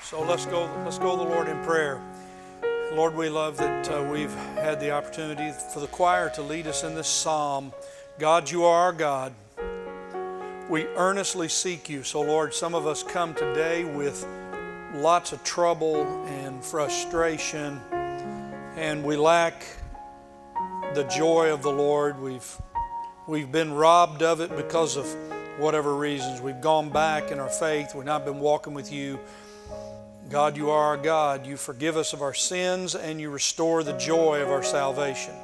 So let's go to the Lord in prayer. Lord, we love that we've had the opportunity for the choir to lead us in this psalm. God, you are our God. We earnestly seek you. So Lord, some of us come today with lots of trouble and frustration, and we lack the joy of the Lord. We've been robbed of it because of whatever reasons. We've gone back in our faith. We've not been walking with you. God, you are our God. You forgive us of our sins and you restore the joy of our salvation.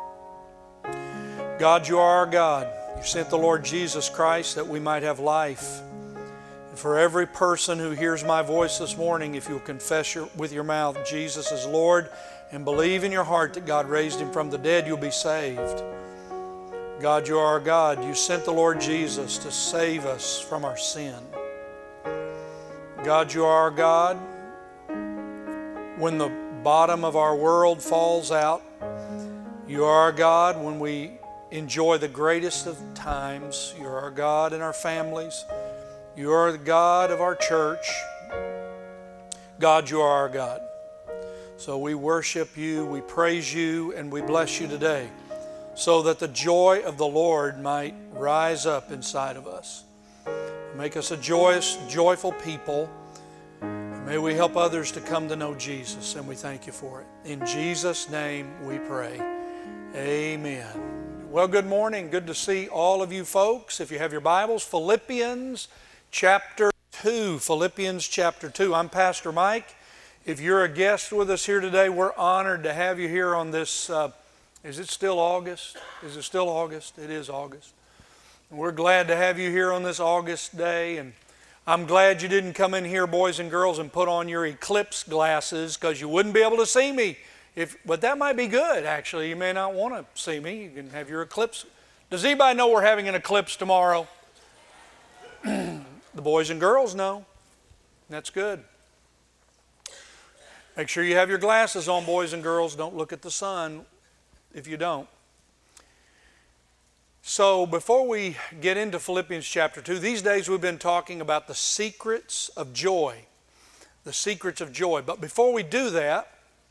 God, you are our God. You sent the Lord Jesus Christ that we might have life. And for every person who hears my voice this morning, if you'll confess with your mouth Jesus is Lord and believe in your heart that God raised him from the dead, you'll be saved. God, you are our God. You sent the Lord Jesus to save us from our sin. God, you are our God. When the bottom of our world falls out, you are our God. When we enjoy the greatest of times, you are our God in our families. You are the God of our church. God, you are our God. So we worship you, we praise you, and we bless you today so that the joy of the Lord might rise up inside of us. Make us a joyous, joyful people. May we help others to come to know Jesus, and we thank you for it. In Jesus' name we pray. Amen. Well, good morning. Good to see all of you folks. If you have your Bibles, Philippians chapter 2. Philippians chapter 2. I'm Pastor Mike. If you're a guest with us here today, we're honored to have you here on this, is it still August? Is it still August? It is August. And we're glad to have you here on this August day, and I'm glad you didn't come in here, boys and girls, and put on your eclipse glasses because you wouldn't be able to see me. But that might be good, actually. You may not want to see me. You can have your eclipse. Does anybody know we're having an eclipse tomorrow? The boys and girls know. That's good. Make sure you have your glasses on, boys and girls. Don't look at the sun if you don't. So before we get into Philippians chapter 2, these days we've been talking about the secrets of joy. The secrets of joy. But before we do that,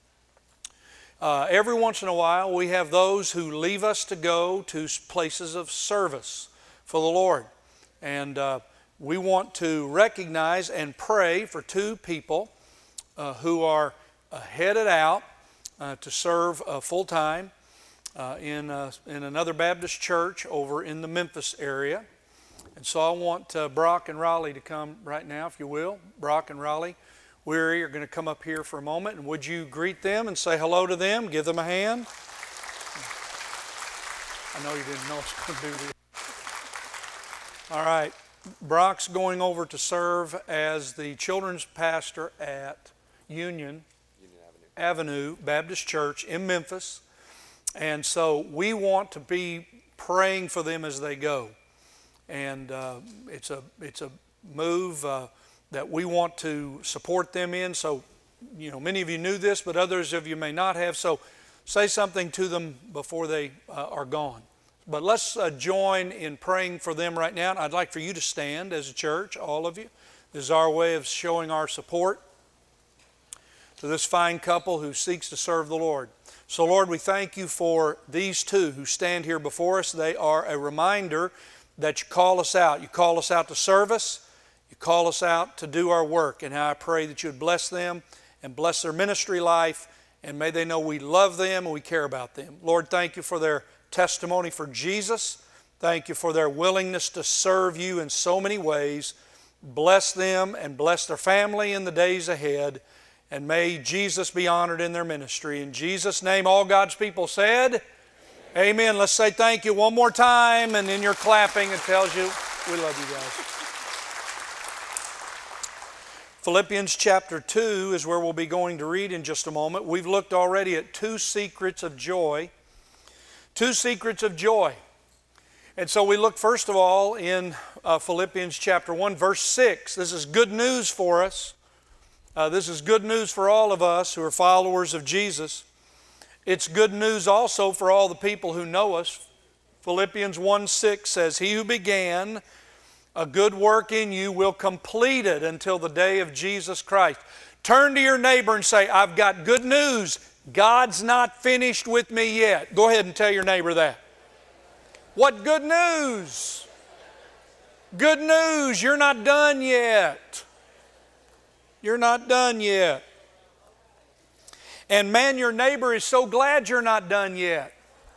every once in a while we have those who leave us to go to places of service for the Lord. And we want to recognize and pray for two people who are headed out to serve full-time in another Baptist church over in the Memphis area. And so I want Brock and Raleigh to come right now, if you will. Brock and Raleigh Weary are going to come up here for a moment. And would you greet them and say hello to them? Give them a hand. I know you didn't know I was going to do this. All right. Brock's going over to serve as the children's pastor at Union Avenue Baptist Church in Memphis. And so we want to be praying for them as they go. And it's a move that we want to support them in. So, many of you knew this, but others of you may not have. So say something to them before they are gone. But let's join in praying for them right now. I'd like for you to stand as a church, all of you. This is our way of showing our support to this fine couple who seeks to serve the Lord. So, Lord, we thank you for these two who stand here before us. They are a reminder that you call us out. You call us out to service. You call us out to do our work. And I pray that you would bless them and bless their ministry life. And may they know we love them and we care about them. Lord, thank you for their testimony for Jesus. Thank you for their willingness to serve you in so many ways. Bless them and bless their family in the days ahead. And may Jesus be honored in their ministry. In Jesus' name, all God's people said, Amen. Let's say thank you one more time. And in your clapping, it tells you we love you guys. Philippians chapter 2 is where we'll be going to read in just a moment. We've looked already at two secrets of joy. Two secrets of joy. And so we look first of all in Philippians chapter 1, verse 6. This is good news for us. This is good news for all of us who are followers of Jesus. It's good news also for all the people who know us. Philippians 1:6 says, He who began A good work in you will complete it until the day of Jesus Christ. Turn to your neighbor and say, I've got good news. God's not finished with me yet. Go ahead and tell your neighbor that. What good news? Good news, you're not done yet. You're not done yet. And man, your neighbor is so glad you're not done yet.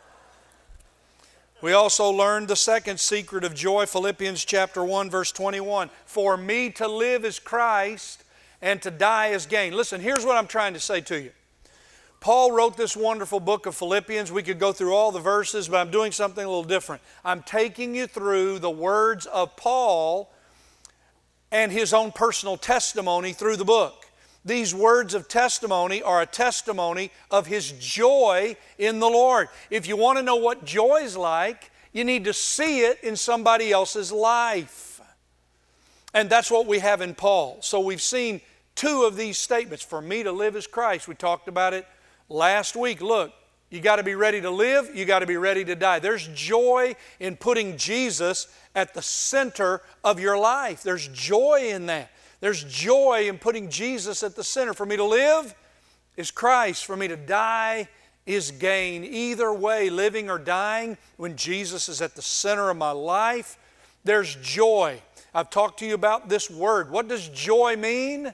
We also learned the second secret of joy, Philippians chapter 1, verse 21. For me to live is Christ, and to die is gain. Listen, here's what I'm trying to say to you. Paul wrote this wonderful book of Philippians. We could go through all the verses, but I'm doing something a little different. I'm taking you through the words of Paul and his own personal testimony through the book. These words of testimony are a testimony of his joy in the Lord. If you want to know what joy is like, you need to see it in somebody else's life. And that's what we have in Paul. So we've seen two of these statements. For me to live is Christ. We talked about it last week. Look, you got to be ready to live, you got to be ready to die. There's joy in putting Jesus at the center of your life. There's joy in that. There's joy in putting Jesus at the center. For me to live is Christ. For me to die is gain. Either way, living or dying, when Jesus is at the center of my life, there's joy. I've talked to you about this word. What does joy mean?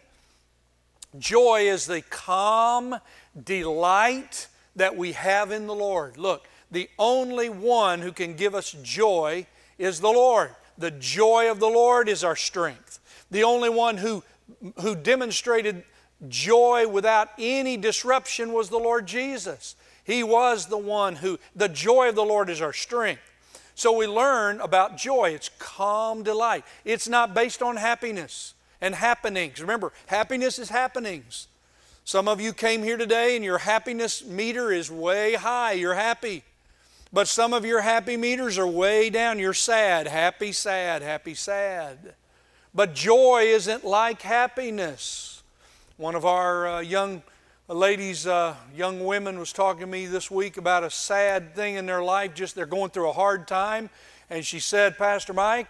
Joy is the calm delight that we have in the Lord. Look, the only one who can give us joy is the Lord. The joy of the Lord is our strength. The only one who demonstrated joy without any disruption was the Lord Jesus. He was the one the joy of the Lord is our strength. So we learn about joy. It's calm delight. It's not based on happiness and happenings. Remember, happiness is happenings. Some of you came here today and your happiness meter is way high. You're happy. But some of your happy meters are way down. You're sad. Happy, sad, happy, sad. But joy isn't like happiness. One of our young ladies, young women was talking to me this week about a sad thing in their life. Just they're going through a hard time. And she said, Pastor Mike,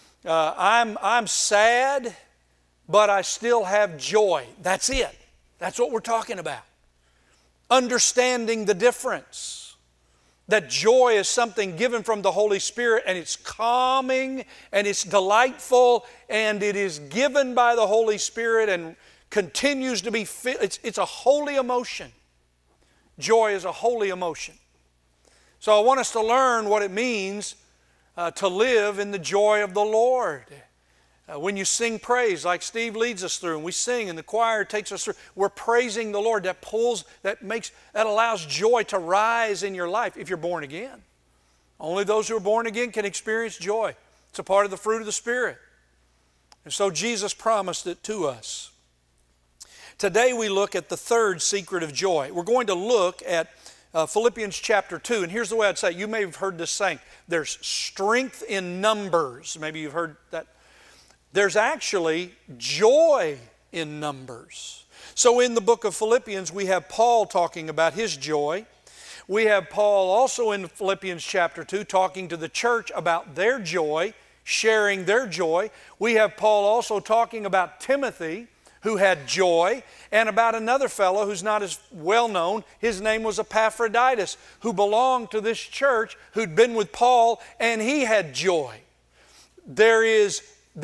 I'm sad, but I still have joy. That's it. That's what we're talking about. Understanding the difference. That joy is something given from the Holy Spirit, and it's calming and it's delightful and it is given by the Holy Spirit and continues to be, it's a holy emotion. Joy is a holy emotion. So I want us to learn what it means to live in the joy of the Lord. When you sing praise, like Steve leads us through, and we sing, and the choir takes us through, we're praising the Lord. That allows joy to rise in your life if you're born again. Only those who are born again can experience joy. It's a part of the fruit of the Spirit. And so Jesus promised it to us. Today we look at the third secret of joy. We're going to look at Philippians chapter 2, and here's the way I'd say it. You may have heard this saying, there's strength in numbers. Maybe you've heard that. There's actually joy in numbers. So in the book of Philippians, we have Paul talking about his joy. We have Paul also in Philippians chapter 2 talking to the church about their joy, sharing their joy. We have Paul also talking about Timothy, who had joy, and about another fellow who's not as well known. His name was Epaphroditus, who belonged to this church, who'd been with Paul, and he had joy. There is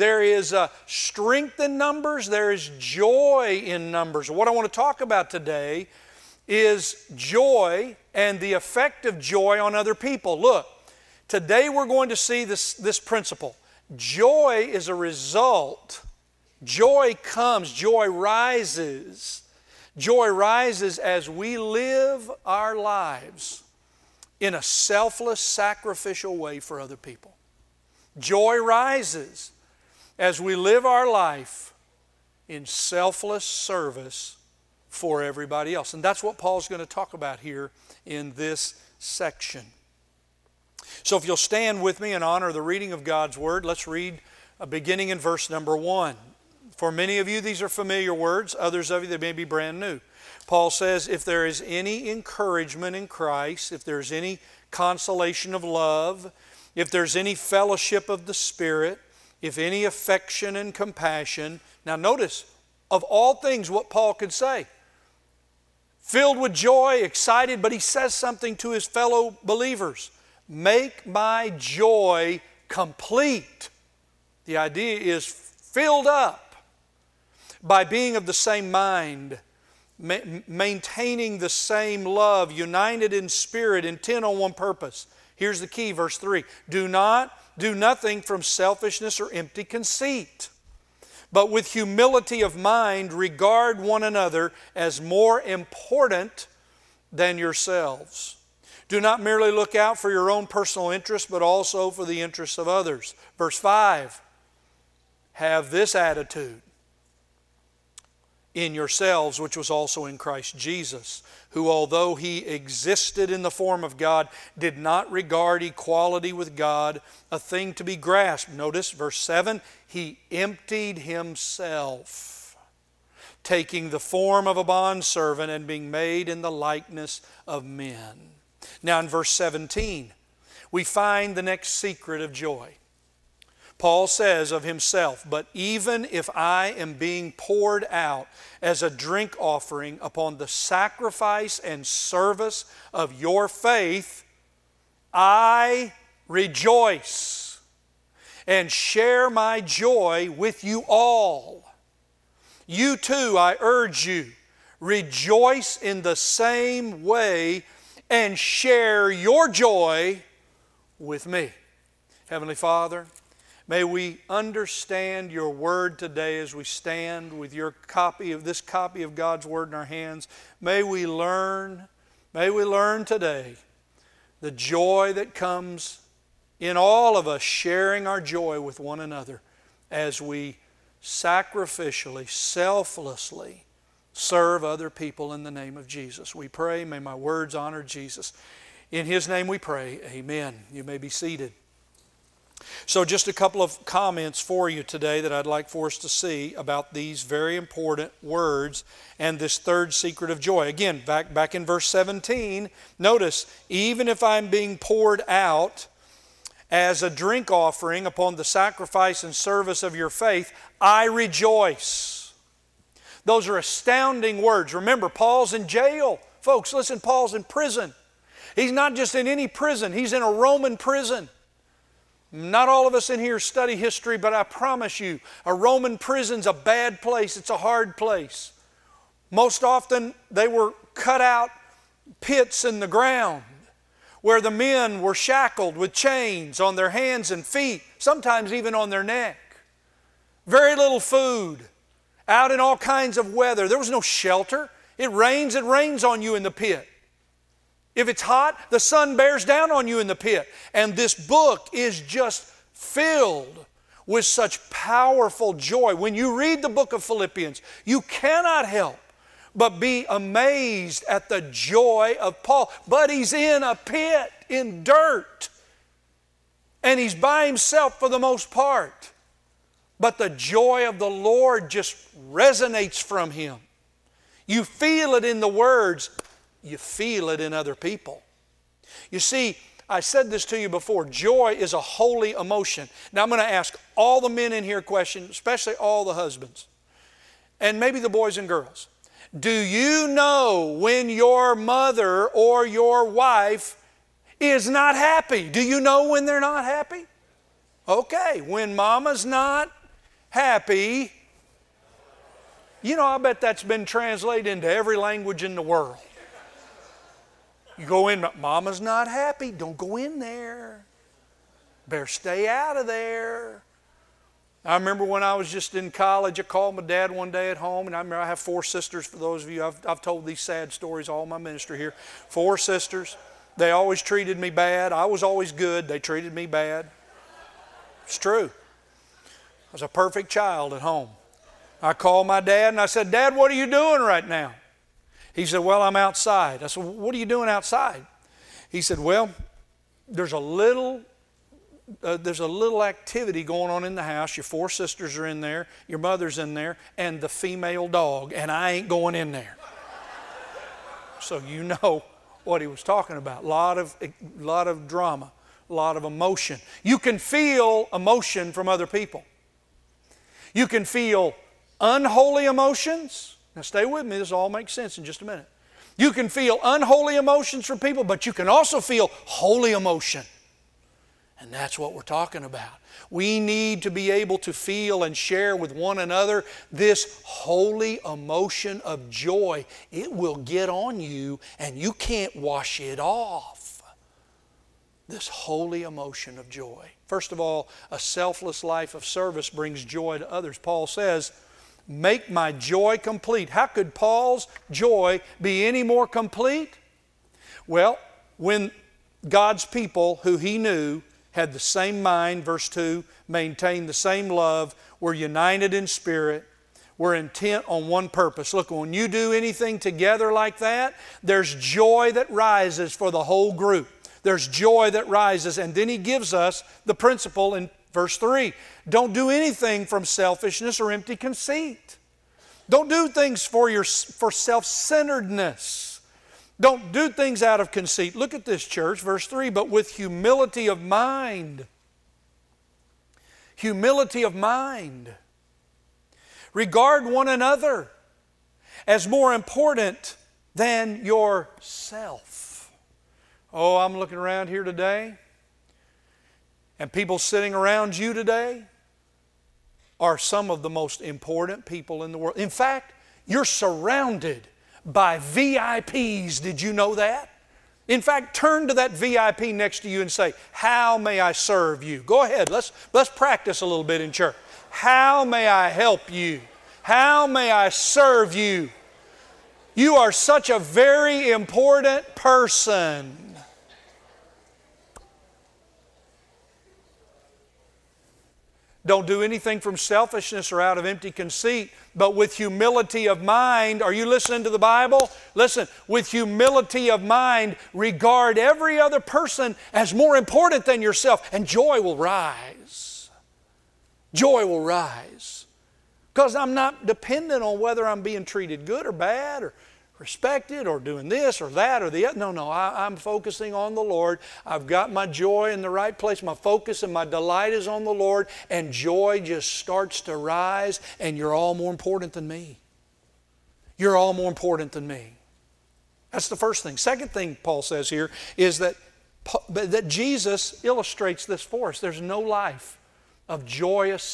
strength in numbers. There is joy in numbers. What I want to talk about today is joy and the effect of joy on other people. Look, today we're going to see this principle. Joy is a result. Joy comes, joy rises. Joy rises as we live our lives in a selfless, sacrificial way for other people. Joy rises as we live our life in selfless service for everybody else. And that's what Paul's going to talk about here in this section. So if you'll stand with me and honor the reading of God's Word, let's read beginning in verse number 1. For many of you, these are familiar words. Others of you, they may be brand new. Paul says, if there is any encouragement in Christ, if there's any consolation of love, if there's any fellowship of the Spirit, if any affection and compassion. Now notice, of all things, what Paul could say. Filled with joy, excited, but he says something to his fellow believers. Make my joy complete. The idea is filled up by being of the same mind, maintaining the same love, united in spirit, intent on one purpose. Here's the key, verse 3. Do nothing from selfishness or empty conceit, but with humility of mind regard one another as more important than yourselves. Do not merely look out for your own personal interests, but also for the interests of others. Verse 5. Have this attitude in yourselves, which was also in Christ Jesus, who, although He existed in the form of God, did not regard equality with God a thing to be grasped. Notice verse 7, He emptied Himself, taking the form of a bondservant and being made in the likeness of men. Now in verse 17, we find the next secret of joy. Paul says of himself, but even if I am being poured out as a drink offering upon the sacrifice and service of your faith, I rejoice and share my joy with you all. You too, I urge you, rejoice in the same way and share your joy with me. Heavenly Father, may we understand your word today as we stand with this copy of God's word in our hands. May we learn today the joy that comes in all of us sharing our joy with one another as we sacrificially, selflessly serve other people in the name of Jesus. We pray, may my words honor Jesus. In His name we pray, amen. You may be seated. So just a couple of comments for you today that I'd like for us to see about these very important words and this third secret of joy. Again, back in verse 17, notice, even if I'm being poured out as a drink offering upon the sacrifice and service of your faith, I rejoice. Those are astounding words. Remember, Paul's in jail. Folks, listen, Paul's in prison. He's not just in any prison. He's in a Roman prison. Not all of us in here study history, but I promise you, a Roman prison's a bad place. It's a hard place. Most often, they were cut out pits in the ground where the men were shackled with chains on their hands and feet, sometimes even on their neck. Very little food, out in all kinds of weather. There was no shelter. It rains on you in the pit. If it's hot, the sun bears down on you in the pit. And this book is just filled with such powerful joy. When you read the book of Philippians, you cannot help but be amazed at the joy of Paul. But he's in a pit, in dirt. And he's by himself for the most part. But the joy of the Lord just resonates from him. You feel it in the words. You feel it in other people. You see, I said this to you before, joy is a holy emotion. Now I'm going to ask all the men in here a question, especially all the husbands, and maybe the boys and girls. Do you know when your mother or your wife is not happy? Do you know when they're not happy? Okay, when mama's not happy, you know, I bet that's been translated into every language in the world. You go in, mama's not happy, don't go in there. Better stay out of there. I remember when I was just in college, I called my dad one day at home, and I remember I have 4 sisters. For those of you, I've told these sad stories all my ministry here. 4 sisters. They always treated me bad. I was always good. They treated me bad. It's true. I was a perfect child at home. I called my dad and I said, Dad, what are you doing right now? He said, well, I'm outside. I said, what are you doing outside? He said, well, there's a little activity going on in the house. Your 4 sisters are in there, your mother's in there, and the female dog, and I ain't going in there. So you know what he was talking about. A lot of drama, a lot of emotion. You can feel emotion from other people. You can feel unholy emotions. Now stay with me, this all makes sense in just a minute. You can feel unholy emotions from people, but you can also feel holy emotion. And that's what we're talking about. We need to be able to feel and share with one another this holy emotion of joy. It will get on you and you can't wash it off. This holy emotion of joy. First of all, a selfless life of service brings joy to others. Paul says, make my joy complete. How could Paul's joy be any more complete? Well, when God's people who he knew had the same mind, verse 2, maintained the same love, were united in spirit, were intent on one purpose. Look, when you do anything together like that, there's joy that rises for the whole group. There's joy that rises. And then he gives us the principle in verse 3. Don't do anything from selfishness or empty conceit. Don't do things for self-centeredness. Don't do things out of conceit. Look at this, church, verse 3. But with humility of mind. Humility of mind. Regard one another as more important than yourself. Oh, I'm looking around here today, and people sitting around you today are some of the most important people in the world. In fact, you're surrounded by VIPs. Did you know that? In fact, turn to that VIP next to you and say, how may I serve you? Go ahead, let's practice a little bit in church. How may I help you? How may I serve you? You are such a very important person. Don't do anything from selfishness or out of empty conceit, but with humility of mind. Are you listening to the Bible? Listen, with humility of mind, regard every other person as more important than yourself, and joy will rise. Joy will rise. Because I'm not dependent on whether I'm being treated good or bad or respected or doing this or that or the other. No, I'm focusing on the Lord. I've got my joy in the right place. My focus and my delight is on the Lord, and joy just starts to rise, and you're all more important than me. You're all more important than me. That's the first thing. Second thing Paul says here is that Jesus illustrates this for us. There's no life of joyous,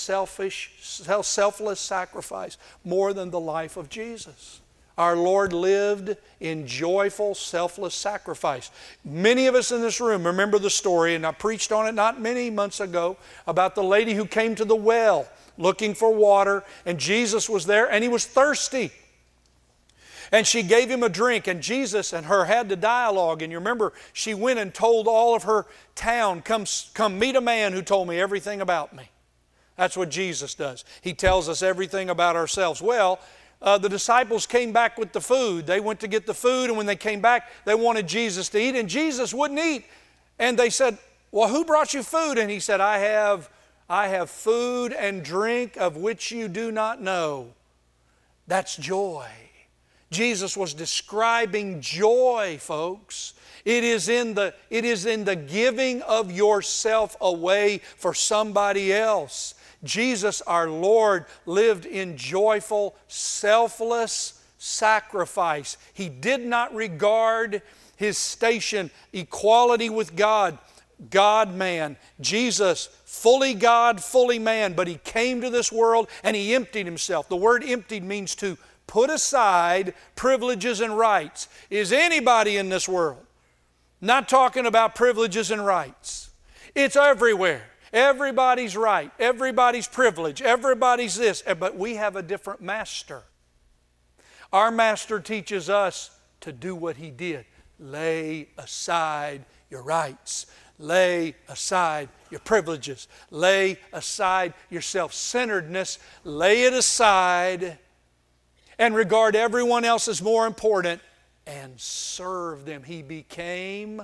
selfless sacrifice more than the life of Jesus. Our Lord lived in joyful, selfless sacrifice. Many of us in this room remember the story, and I preached on it not many months ago, about the lady who came to the well looking for water, and Jesus was there, and he was thirsty. And she gave him a drink, and Jesus and her had the dialogue. And you remember, she went and told all of her town, come meet a man who told me everything about me. That's what Jesus does. He tells us everything about ourselves. Well, the disciples came back with the food. They went to get the food, and when they came back, they wanted Jesus to eat, and Jesus wouldn't eat. And they said, well, who brought you food? And he said, I have food and drink of which you do not know. That's joy. Jesus was describing joy, folks. It is in the giving of yourself away for somebody else. Jesus, our Lord, lived in joyful, selfless sacrifice. He did not regard His station, equality with God, God-man. Jesus, fully God, fully man, but He came to this world and He emptied Himself. The word emptied means to put aside privileges and rights. Is anybody in this world not talking about privileges and rights? It's everywhere. Everybody's right, everybody's privilege, everybody's this, but we have a different master. Our master teaches us to do what He did. Lay aside your rights. Lay aside your privileges. Lay aside your self-centeredness. Lay it aside and regard everyone else as more important and serve them. He became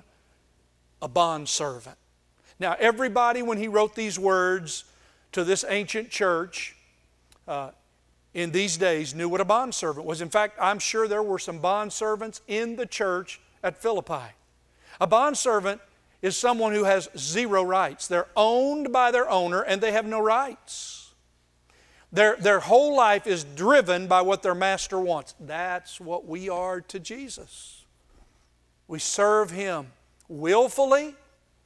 a bondservant. Now, everybody, when he wrote these words to this ancient church in these days, knew what a bondservant was. In fact, I'm sure there were some bondservants in the church at Philippi. A bondservant is someone who has zero rights. They're owned by their owner and they have no rights. Their whole life is driven by what their master wants. That's what we are to Jesus. We serve Him willfully.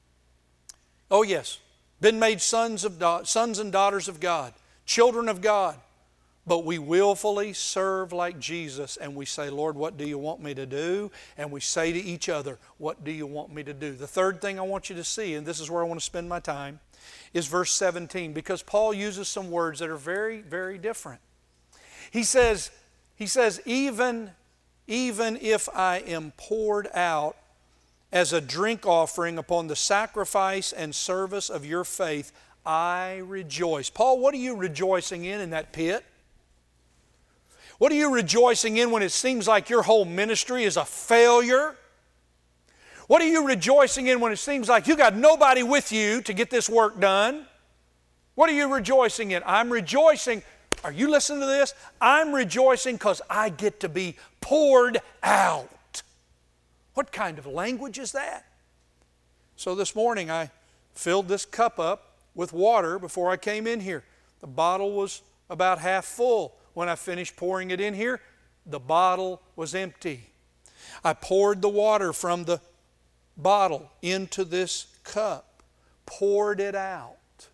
Oh yes, been made sons and daughters of God, children of God. But we willfully serve like Jesus, and we say, Lord, what do you want me to do? And we say to each other, what do you want me to do? The third thing I want you to see, and this is where I want to spend my time, is verse 17, because Paul uses some words that are very, very different. He says, even if I am poured out as a drink offering upon the sacrifice and service of your faith, I rejoice. Paul, what are you rejoicing in that pit? What are you rejoicing in when it seems like your whole ministry is a failure? What are you rejoicing in when it seems like you got nobody with you to get this work done? What are you rejoicing in? I'm rejoicing. Are you listening to this? I'm rejoicing because I get to be poured out. What kind of language is that? So this morning I filled this cup up with water before I came in here. The bottle was about half full. When I finished pouring it in here, the bottle was empty. I poured the water from the bottle into this cup, poured it out.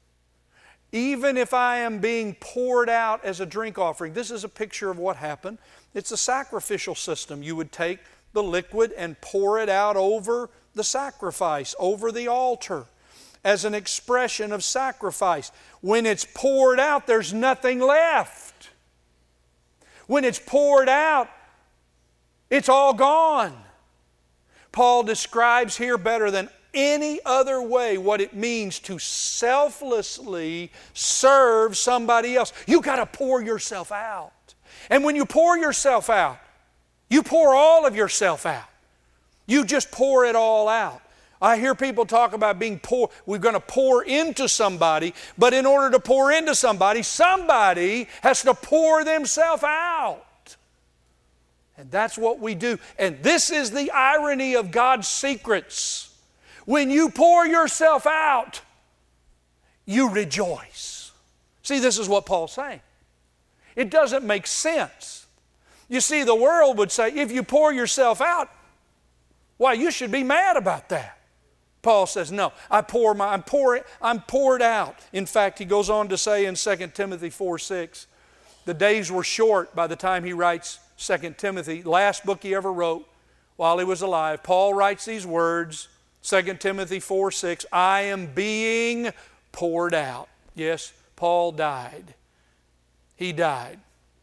Even if I am being poured out as a drink offering, this is a picture of what happened. It's a sacrificial system. You would take the liquid and pour it out over the sacrifice, over the altar, as an expression of sacrifice. When it's poured out, there's nothing left. When it's poured out, it's all gone. Paul describes here better than any other way what it means to selflessly serve somebody else. You got to pour yourself out. And when you pour yourself out, you pour all of yourself out. You just pour it all out. I hear people talk about being poor. We're going to pour into somebody, but in order to pour into somebody, somebody has to pour themselves out. And that's what we do. And this is the irony of God's secrets. When you pour yourself out, you rejoice. See, this is what Paul's saying. It doesn't make sense. You see, the world would say, if you pour yourself out, why, you should be mad about that. Paul says, no, I'm poured out. In fact, he goes on to say in 2 Timothy 4:6, the days were short by the time he writes 2 Timothy, last book he ever wrote while he was alive. Paul writes these words, 2 Timothy 4:6, I am being poured out. Yes, Paul died. He died.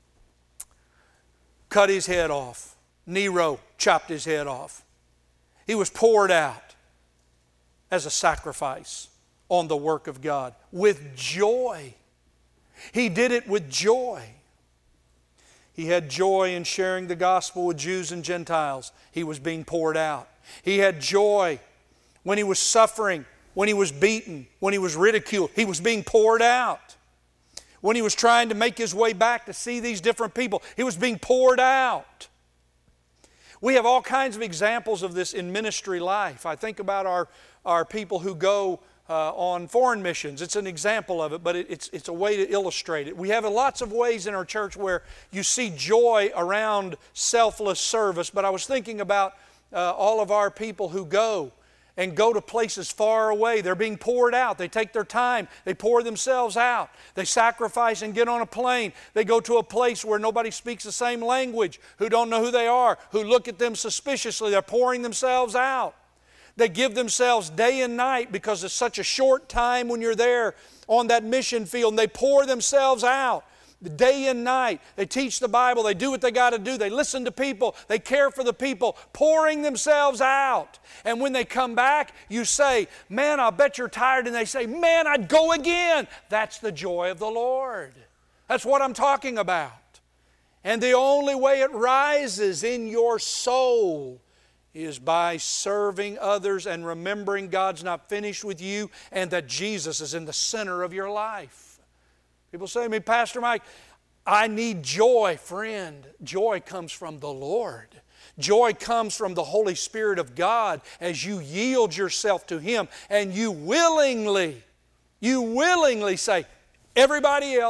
Cut his head off. Nero chopped his head off. He was poured out as a sacrifice on the work of God with joy. He did it with joy. He had joy in sharing the gospel with Jews and Gentiles. He was being poured out. He had joy when he was suffering, when he was beaten, when he was ridiculed. He was being poured out. When he was trying to make his way back to see these different people, he was being poured out. We have all kinds of examples of this in ministry life. I think about our people who go on foreign missions. It's an example of it, but it's a way to illustrate it. We have lots of ways in our church where you see joy around selfless service, but I was thinking about all of our people who go to places far away. They're being poured out. They take their time. They pour themselves out. They sacrifice and get on a plane. They go to a place where nobody speaks the same language, who don't know who they are, who look at them suspiciously. They're pouring themselves out. They give themselves day and night because it's such a short time when you're there on that mission field, and they pour themselves out. Day and night. They teach the Bible. They do what they got to do. They listen to people. They care for the people, pouring themselves out. And when they come back, you say, man, I'll bet you're tired. And they say, man, I'd go again. That's the joy of the Lord. That's what I'm talking about. And the only way it rises in your soul is by serving others and remembering God's not finished with you and that Jesus is in the center of your life. People say to me, Pastor Mike, I need joy. Friend, joy comes from the Lord. Joy comes from the Holy Spirit of God as you yield yourself to Him and you willingly say, everybody else,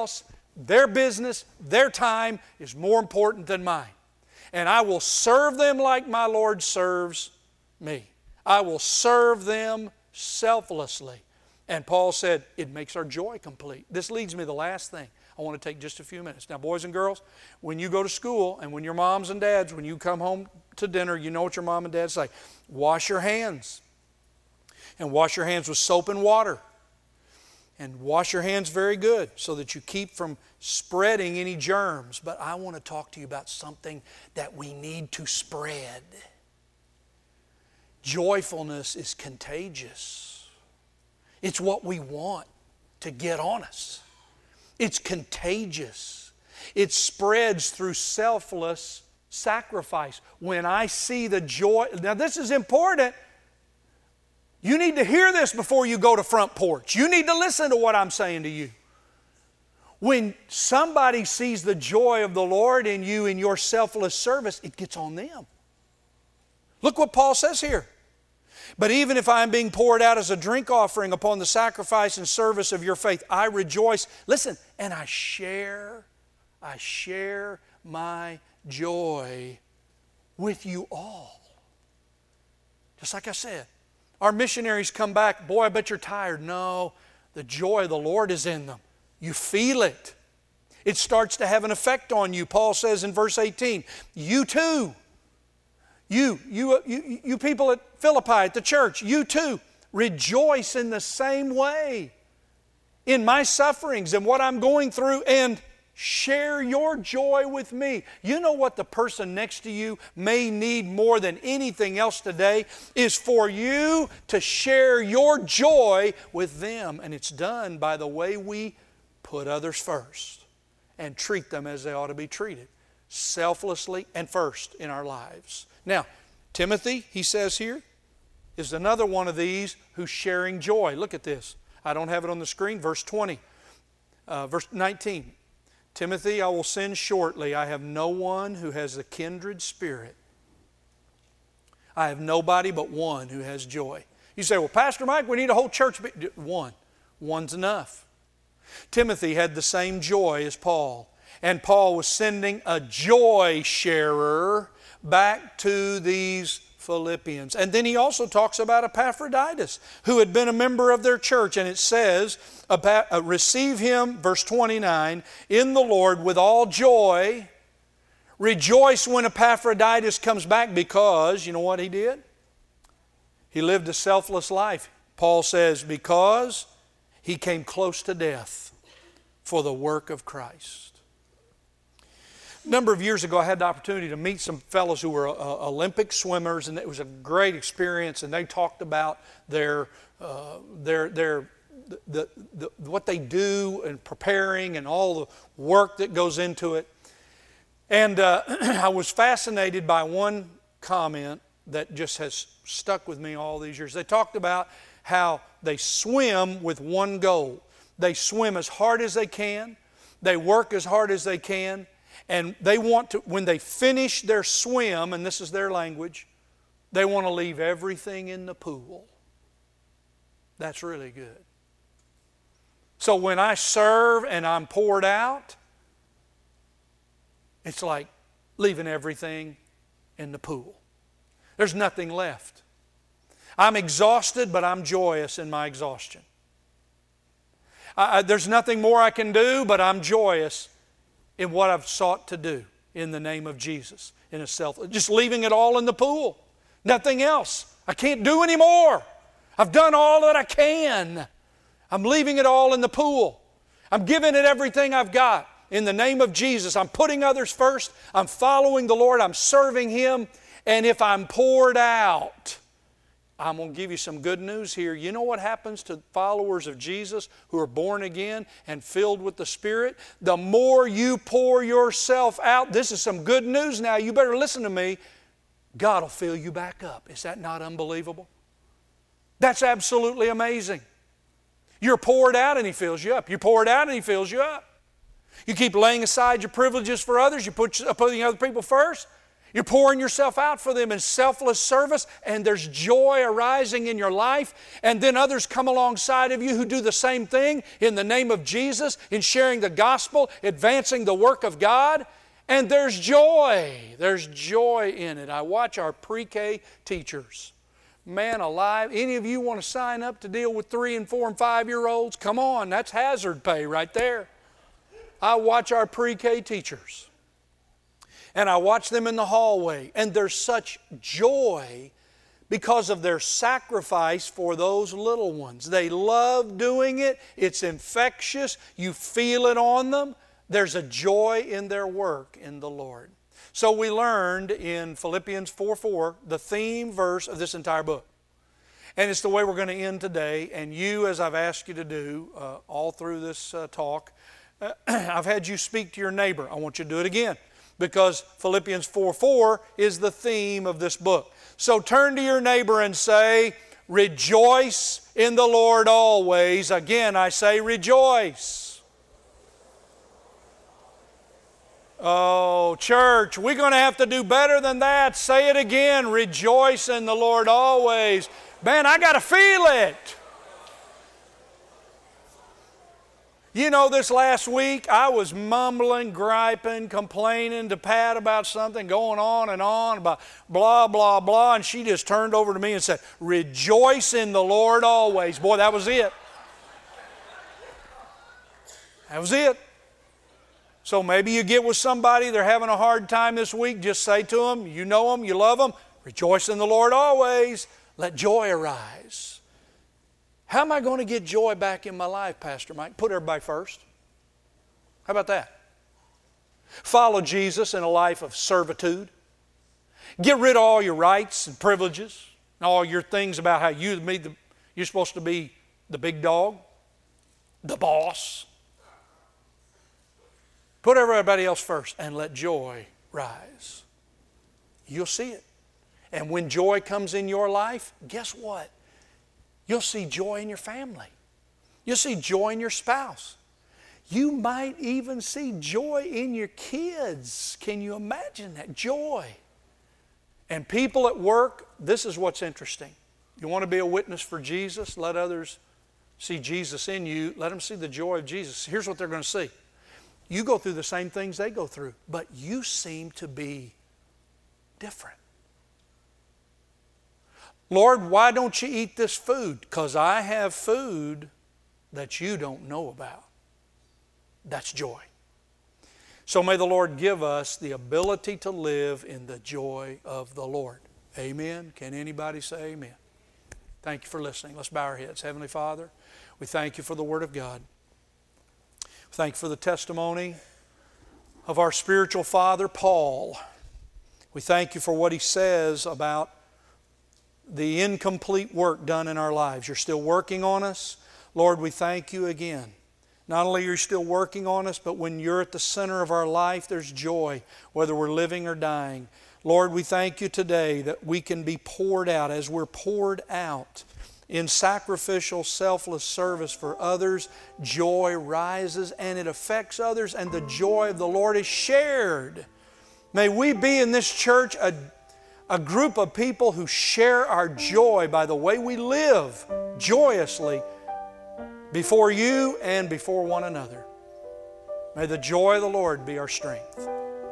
Their business, their time is more important than mine. And I will serve them like my Lord serves me. I will serve them selflessly. And Paul said, it makes our joy complete. This leads me to the last thing. I want to take just a few minutes. Now, boys and girls, when you go to school and when your moms and dads, when you come home to dinner, you know what your mom and dad say. Wash your hands. And wash your hands with soap and water. And wash your hands very good so that you keep from spreading any germs. But I want to talk to you about something that we need to spread. Joyfulness is contagious. It's what we want to get on us. It's contagious. It spreads through selfless sacrifice. When I see the joy, now this is important. You need to hear this before you go to front porch. You need to listen to what I'm saying to you. When somebody sees the joy of the Lord in you in your selfless service, it gets on them. Look what Paul says here. But even if I am being poured out as a drink offering upon the sacrifice and service of your faith, I rejoice. Listen, and I share my joy with you all. Just like I said, our missionaries come back, boy, I bet you're tired. No, the joy of the Lord is in them. You feel it. It starts to have an effect on you. Paul says in verse 18, you too, you people at Philippi, at the church, you too, rejoice in the same way in my sufferings and what I'm going through, and share your joy with me. You know what the person next to you may need more than anything else today is for you to share your joy with them. And it's done by the way we put others first and treat them as they ought to be treated, selflessly and first in our lives. Now, Timothy, he says here, is another one of these who's sharing joy. Look at this. I don't have it on the screen. Verse 20, verse 19. Timothy, I will send shortly. I have no one who has a kindred spirit. I have nobody but one who has joy. You say, well, Pastor Mike, we need a whole church. One. One's enough. Timothy had the same joy as Paul. And Paul was sending a joy sharer back to these Philippians. And then he also talks about Epaphroditus, who had been a member of their church. And it says, receive him, verse 29, in the Lord with all joy. Rejoice when Epaphroditus comes back, because, you know what he did? He lived a selfless life. Paul says, because he came close to death for the work of Christ. A number of years ago, I had the opportunity to meet some fellows who were Olympic swimmers, and it was a great experience. And they talked about what they do and preparing and all the work that goes into it. And I was fascinated by one comment that just has stuck with me all these years. They talked about how they swim with one goal. They swim as hard as they can. They work as hard as they can. And they want to, when they finish their swim, and this is their language, they want to leave everything in the pool. That's really good. So when I serve and I'm poured out, it's like leaving everything in the pool. There's nothing left. I'm exhausted, but I'm joyous in my exhaustion. There's nothing more I can do, but I'm joyous in what I've sought to do in the name of Jesus. Just leaving it all in the pool. Nothing else. I can't do any more. I've done all that I can. I'm leaving it all in the pool. I'm giving it everything I've got. In the name of Jesus, I'm putting others first. I'm following the Lord. I'm serving Him. And if I'm poured out, I'm going to give you some good news here. You know what happens to followers of Jesus who are born again and filled with the Spirit? The more you pour yourself out, this is some good news now. You better listen to me. God will fill you back up. Is that not unbelievable? That's absolutely amazing. You're poured out and He fills you up. You're poured out and He fills you up. You keep laying aside your privileges for others. You're putting other people first. You're pouring yourself out for them in selfless service, and there's joy arising in your life. And then others come alongside of you who do the same thing in the name of Jesus, in sharing the gospel, advancing the work of God. And there's joy. There's joy in it. I watch our pre-K teachers. Man alive, any of you want to sign up to deal with 3 and 4 and 5-year-olds? Come on, that's hazard pay right there. I watch our pre-K teachers. And I watch them in the hallway, and there's such joy because of their sacrifice for those little ones. They love doing it. It's infectious. You feel it on them. There's a joy in their work in the Lord. So we learned in Philippians 4:4, the theme verse of this entire book. And it's the way we're going to end today. And you, as I've asked you to do all through this talk, I've had you speak to your neighbor. I want you to do it again, because Philippians 4:4 is the theme of this book. So turn to your neighbor and say, rejoice in the Lord always. Again, I say rejoice. Oh, church, we're going to have to do better than that. Say it again, rejoice in the Lord always. Man, I got to feel it. You know, this last week, I was mumbling, griping, complaining to Pat about something, going on about blah, blah, blah, and she just turned over to me and said, rejoice in the Lord always. Boy, that was it. That was it. So maybe you get with somebody, they're having a hard time this week, just say to them, you know them, you love them, rejoice in the Lord always. Let joy arise. How am I going to get joy back in my life, Pastor Mike? Put everybody first. How about that? Follow Jesus in a life of servitude. Get rid of all your rights and privileges, and all your things about how you're supposed to be the big dog, the boss. Put everybody else first and let joy rise. You'll see it. And when joy comes in your life, guess what? You'll see joy in your family. You'll see joy in your spouse. You might even see joy in your kids. Can you imagine that? Joy. And people at work, this is what's interesting. You want to be a witness for Jesus? Let others see Jesus in you. Let them see the joy of Jesus. Here's what they're going to see. You go through the same things they go through, but you seem to be different. Lord, why don't you eat this food? Because I have food that you don't know about. That's joy. So may the Lord give us the ability to live in the joy of the Lord. Amen. Can anybody say amen? Thank you for listening. Let's bow our heads. Heavenly Father, we thank you for the Word of God. We thank you for the testimony of our spiritual father, Paul. We thank you for what he says about the incomplete work done in our lives. You're still working on us. Lord, we thank you again. Not only are you still working on us, but when you're at the center of our life, there's joy, whether we're living or dying. Lord, we thank you today that we can be poured out. As we're poured out in sacrificial, selfless service for others, joy rises and it affects others, and the joy of the Lord is shared. May we be in this church a group of people who share our joy by the way we live joyously before you and before one another. May the joy of the Lord be our strength.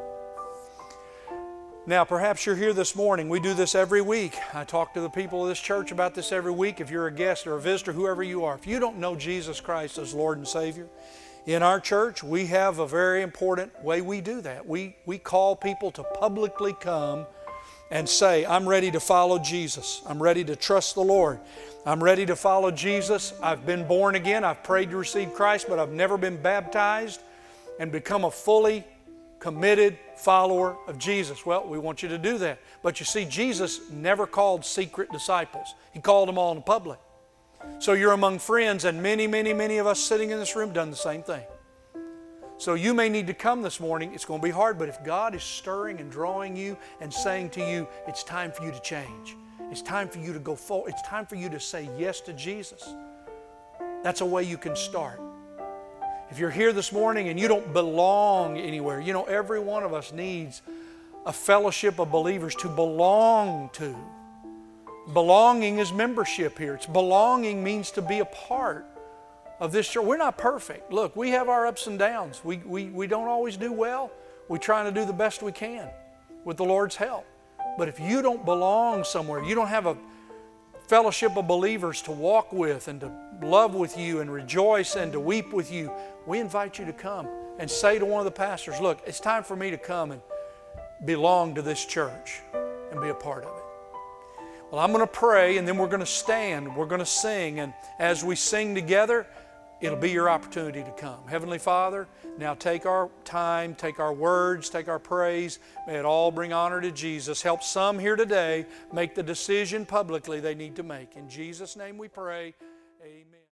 Now, perhaps you're here this morning. We do this every week. I talk to the people of this church about this every week. If you're a guest or a visitor, whoever you are, if you don't know Jesus Christ as Lord and Savior, in our church, we have a very important way we do that. We call people to publicly come and say, I'm ready to follow Jesus. I'm ready to trust the Lord. I'm ready to follow Jesus. I've been born again. I've prayed to receive Christ, but I've never been baptized and become a fully committed follower of Jesus. Well, we want you to do that. But you see, Jesus never called secret disciples. He called them all in public. So you're among friends, and many, many, many of us sitting in this room done the same thing. So you may need to come this morning. It's going to be hard, but if God is stirring and drawing you and saying to you, it's time for you to change. It's time for you to go forward. It's time for you to say yes to Jesus. That's a way you can start. If you're here this morning and you don't belong anywhere, you know, every one of us needs a fellowship of believers to belong to. Belonging is membership here. It's belonging means to be a part of this church. We're not perfect. Look, we have our ups and downs. We don't always do well. We're trying to do the best we can with the Lord's help. But if you don't belong somewhere, you don't have a fellowship of believers to walk with and to love with you and rejoice and to weep with you, we invite you to come and say to one of the pastors, look, it's time for me to come and belong to this church and be a part of it. Well, I'm going to pray, and then we're going to stand. We're going to sing, and as we sing together, it'll be your opportunity to come. Heavenly Father, now take our time, take our words, take our praise. May it all bring honor to Jesus. Help some here today make the decision publicly they need to make. In Jesus' name we pray. Amen.